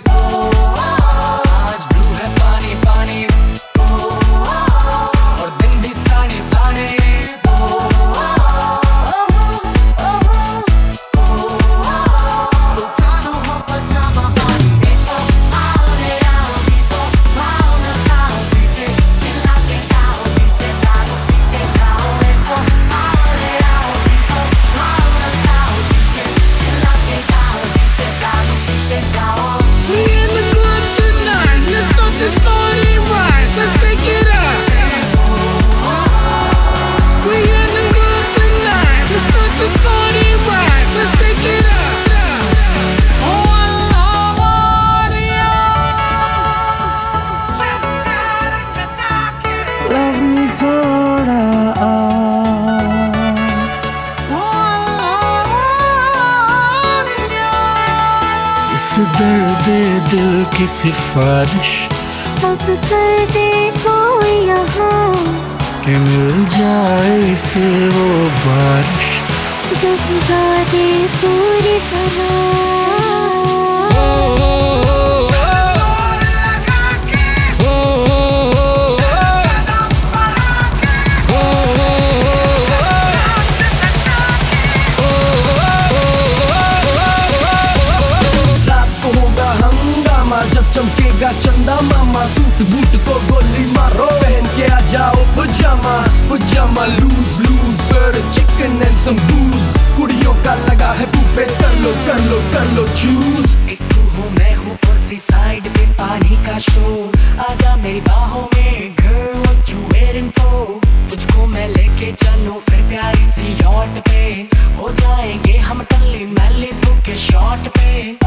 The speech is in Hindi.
आज ब्लू है पानी पानी, और दिन भी सानी सानी। This party right, let's take it up. We in the club tonight. Let's start this party right. Let's take it up. Oh, love me thoda. इस दर्द दिल की सिफारिश अब कर दे कोई यहाँ, कि मिल जाए इसे वो बारिश जब गा दे पूरी तरह। जब चमकेगा चंदा मामा, सूट बूट को गोली मारो, पहन के आ जाओ पजामा पजामा। Loose loose bird chicken and some booze, कुड़ियों का लगा है बुफे, कर लो कर लो कर लो चूज। एक तू हूँ मैं हूँ और सी साइड पे पानी का शो, आजा मेरी बाहों में girl what you waiting for। तुझको मैं लेके चलूं फिर प्यारी सी यॉट पे, हो जाएंगे हम टल्ली मैली बुक के शॉट पे।